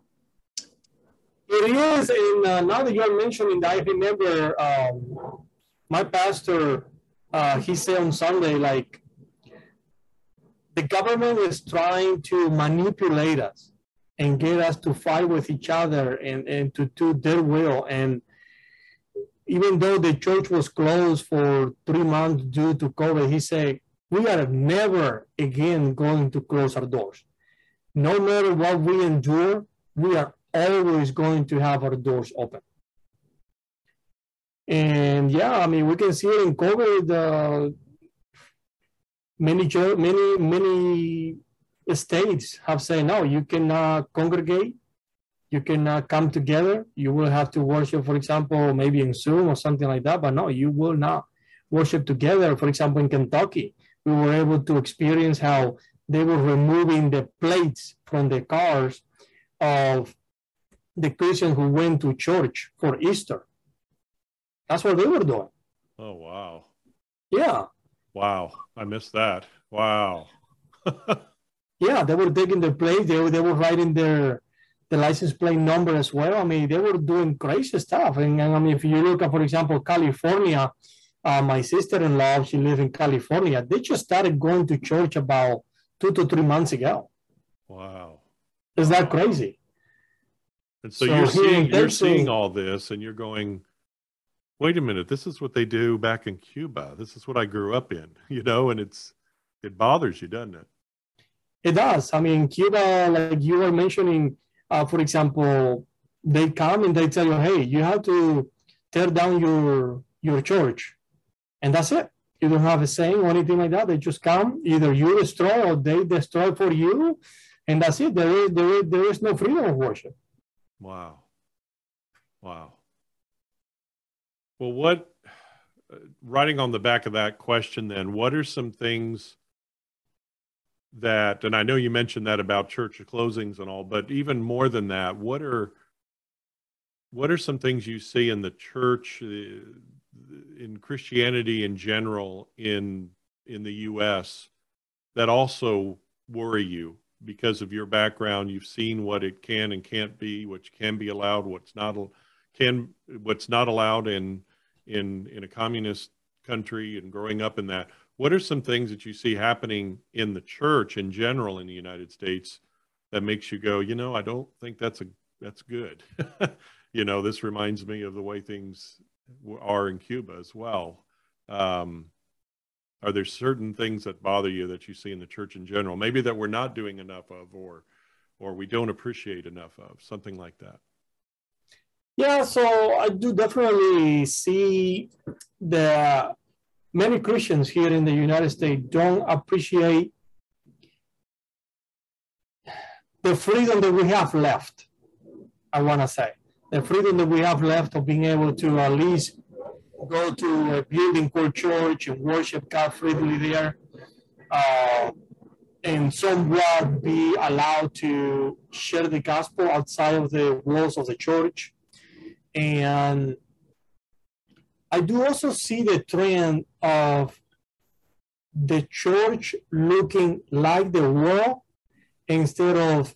It is, and now that you're mentioning that, I remember my pastor, he said on Sunday, like, the government is trying to manipulate us and get us to fight with each other and to do their will. And even though the church was closed for 3 months due to COVID, he said, we are never again going to close our doors. No matter what we endure, we are always going to have our doors open. And yeah, I mean, we can see it in COVID. Many states have said, no, you cannot congregate. You cannot come together. You will have to worship, for example, maybe in Zoom or something like that. But no, you will not worship together. For example, in Kentucky, we were able to experience how they were removing the plates from the cars of the Christians who went to church for Easter. That's what they were doing. Oh, wow. Yeah. Wow. I missed that. Wow. Yeah, they were taking the plates. They were writing the license plate number as well. I mean, they were doing crazy stuff. And I mean, if you look at, for example, California, my sister-in-law, she lives in California. They just started going to church about 2 to 3 months ago. Wow. Is that crazy? And so you're seeing all this and you're going, wait a minute, this is what they do back in Cuba. This is what I grew up in, and it bothers you, doesn't it? It does. I mean, Cuba, like you were mentioning, for example, they come and they tell you, hey, you have to tear down your church. And that's it. You don't have a saying or anything like that. They just come, either you destroy or they destroy for you. And that's it. There is no freedom of worship. Wow. Wow. Well, writing on the back of that question then, what are some things that, and I know you mentioned that about church closings and all, but even more than that, what are some things you see in the church, in Christianity in general, in the U.S. that also worry you because of your background? You've seen what it can and can't be, which can be allowed, what's not allowed in a communist country, and growing up in that. What are some things that you see happening in the church in general in the United States that makes you go, I don't think that's good. This reminds me of the way things are in Cuba as well. Are there certain things that bother you that you see in the church in general, maybe that we're not doing enough of, or we don't appreciate enough of, something like that? Yeah, so I do definitely see the many Christians here in the United States don't appreciate the freedom that we have left. I want to say the freedom that we have left of being able to at least go to a building called church and worship God freely there, and somewhat be allowed to share the gospel outside of the walls of the church. And I do also see the trend of the church looking like the world instead of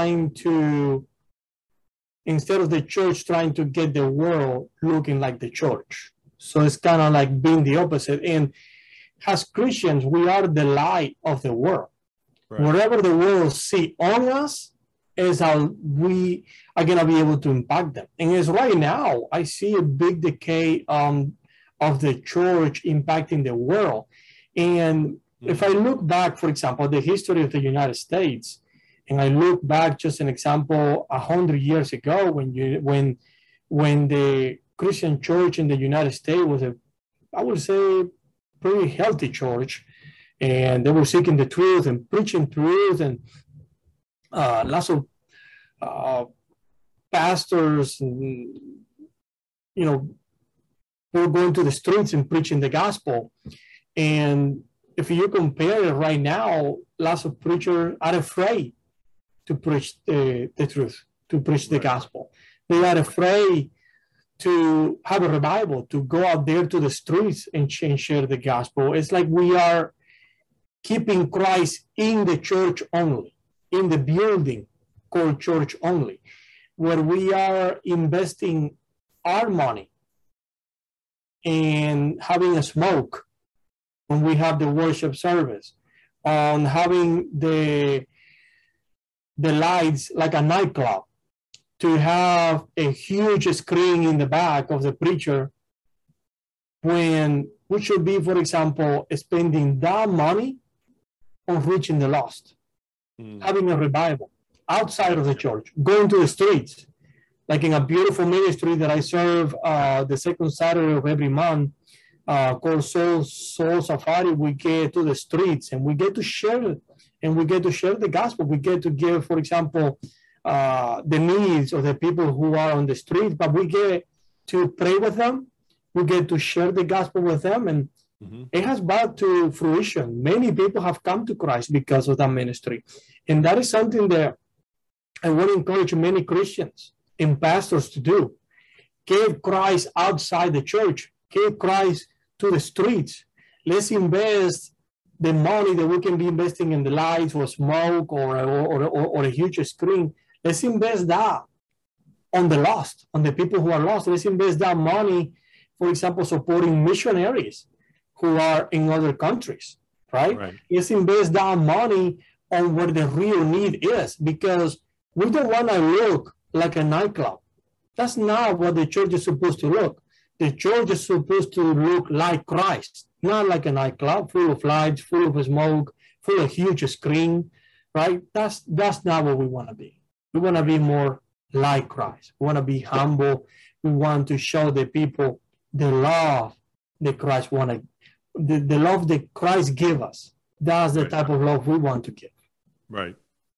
the church trying to get the world looking like the church. So it's kind of like being the opposite. And as Christians, we are the light of the world. Right. Whatever the world see on us is how we are going to be able to impact them. And as right now, I see a big decay of the church impacting the world. And if I look back, for example, the history of the United States, and I look back just an example 100 years ago when the Christian church in the United States was I would say, pretty healthy church, and they were seeking the truth and preaching truth, and lots of pastors, and, were going to the streets and preaching the gospel. And if you compare it right now, lots of preachers are afraid to preach the truth, to preach the gospel. They are afraid to have a revival, to go out there to the streets and share the gospel. It's like we are keeping Christ in the church only, in the building called church only, where we are investing our money in having a smoke when we have the worship service, on having the lights like a nightclub, to have a huge screen in the back of the preacher when we should be, for example, spending that money on reaching the lost, having a revival outside of the church, going to the streets, like in a beautiful ministry that I serve the second Saturday of every month, called Soul Safari. We get to the streets and we get to share it, and we get to share the gospel. We get to give, for example, the needs of the people who are on the streets, but we get to pray with them. We get to share the gospel with them, and it has brought to fruition. Many people have come to Christ because of that ministry, and that is something that I want to encourage many Christians and pastors to do. Give Christ outside the church. Give Christ to the streets. Let's invest the money that we can be investing in the lights or smoke or a huge screen. Let's invest that on the lost, on the people who are lost. Let's invest that money, for example, supporting missionaries who are in other countries, right? Let's invest that money on where the real need is, because we don't want to look like a nightclub. That's not what the church is supposed to look. The church is supposed to look like Christ, not like a nightclub full of lights, full of smoke, full of huge screen, right? That's not what we want to be. We want to be more like Christ. We want to be humble. We want to show the people the love that Christ wanted, the love that Christ gave us. That's the type of love we want to give. Right.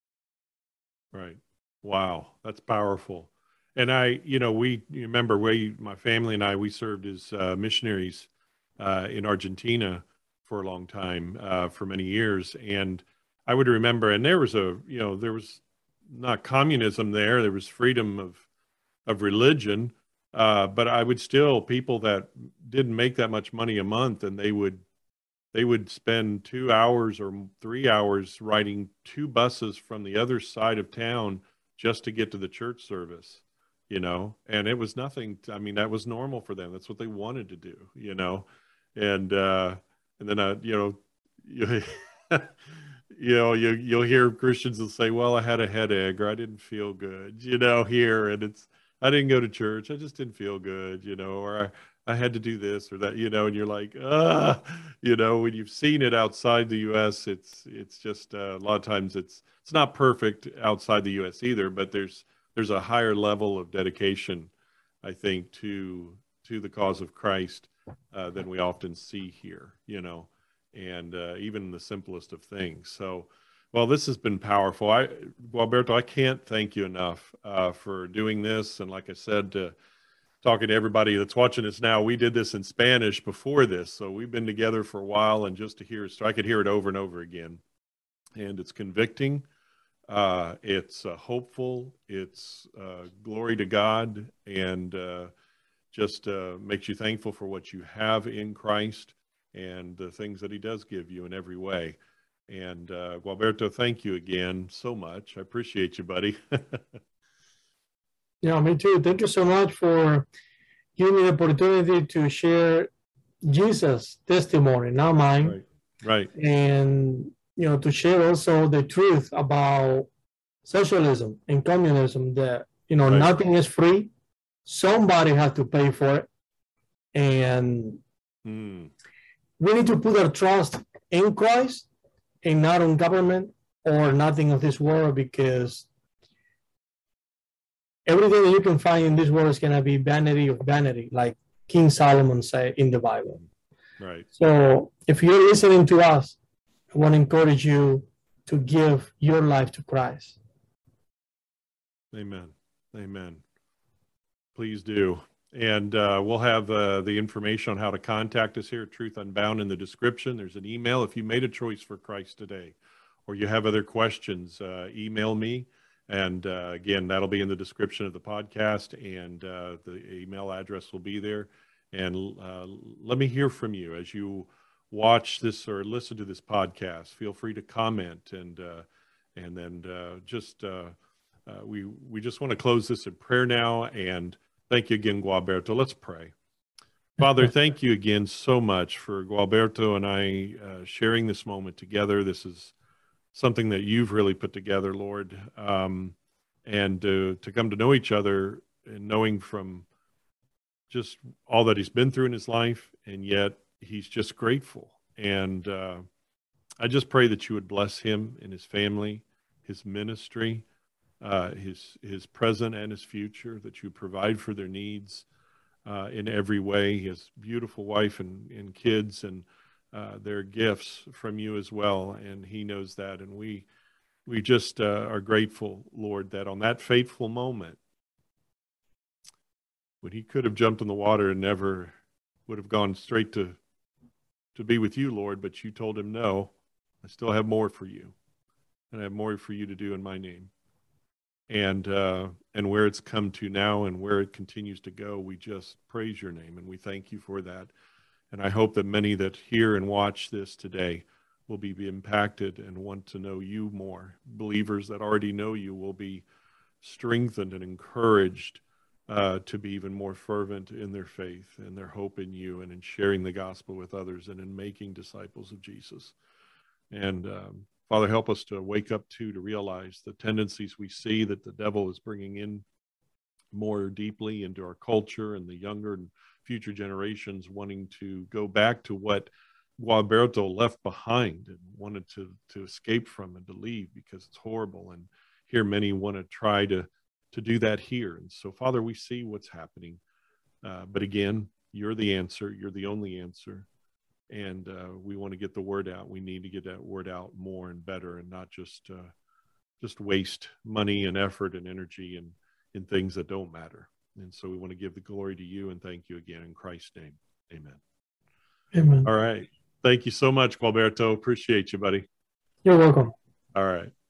Wow, that's powerful. And you remember my family and I, we served as missionaries in Argentina for a long time, for many years. And I would remember, and there was there was not communism there. There was freedom of religion. But I would still, people that didn't make that much money a month, and they would spend 2 hours or 3 hours riding 2 buses from the other side of town just to get to the church service, and it was nothing. I mean, that was normal for them. That's what they wanted to do, and then, you'll hear Christians will say, well, I had a headache, or I didn't feel good, here. And I didn't go to church. I just didn't feel good, or I had to do this or that, and you're like, when you've seen it outside the U.S., it's just a lot of times it's not perfect outside the U.S. either, but there's a higher level of dedication, I think, to the cause of Christ than we often see here, and even the simplest of things. So, well, this has been powerful. Gualberto, I can't thank you enough for doing this. And like I said, talking to everybody that's watching us now, we did this in Spanish before this. So we've been together for a while, and just to hear, so I could hear it over and over again. And it's convicting. It's hopeful. It's glory to God, and just makes you thankful for what you have in Christ and the things that he does give you in every way. And Gualberto, thank you again so much. I appreciate you, buddy. Yeah, me too. Thank you so much for giving me the opportunity to share Jesus' testimony, not mine. Right. And, to share also the truth about socialism and communism, that, nothing is free. Somebody has to pay for it. And we need to put our trust in Christ and not on government or nothing of this world, because everything that you can find in this world is going to be vanity of vanity, like King Solomon said in the Bible. Right. So if you're listening to us, I want to encourage you to give your life to Christ. Amen. Please do. And we'll have the information on how to contact us here at Truth Unbound in the description. There's an email. If you made a choice for Christ today, or you have other questions, email me. And again, that'll be in the description of the podcast, and the email address will be there. And let me hear from you as you watch this or listen to this podcast. Feel free to comment, and then we just want to close this in prayer now. And thank you again, Gualberto. Let's pray. Father, thank you again so much for Gualberto and I sharing this moment together. This is something that you've really put together, Lord, and to come to know each other, and knowing from just all that he's been through in his life, and yet he's just grateful. And I just pray that you would bless him and his family, his ministry, his present and his future, that you provide for their needs in every way. He has a beautiful wife and kids, and they're gifts from you as well, and he knows that. And we just are grateful, Lord, that on that fateful moment, when he could have jumped in the water and never would have gone straight to be with you, Lord, but you told him, no, I still have more for you, and I have more for you to do in my name. And where it's come to now and where it continues to go, we just praise your name, and we thank you for that. And I hope that many that hear and watch this today will be impacted and want to know you more. Believers that already know you will be strengthened and encouraged to be even more fervent in their faith and their hope in you, and in sharing the gospel with others, and in making disciples of Jesus. And Father, help us to wake up to realize the tendencies we see that the devil is bringing in more deeply into our culture, and the younger and future generations wanting to go back to what Gualberto left behind and wanted to escape from and to leave because it's horrible. And here many want to try to do that here. And so, Father, we see what's happening. But again, you're the answer. You're the only answer. And we want to get the word out. We need to get that word out more and better, and not just waste money and effort and energy in things that don't matter. And so we want to give the glory to you and thank you again in Christ's name. Amen. Amen. All right. Thank you so much, Gualberto. Appreciate you, buddy. You're welcome. All right.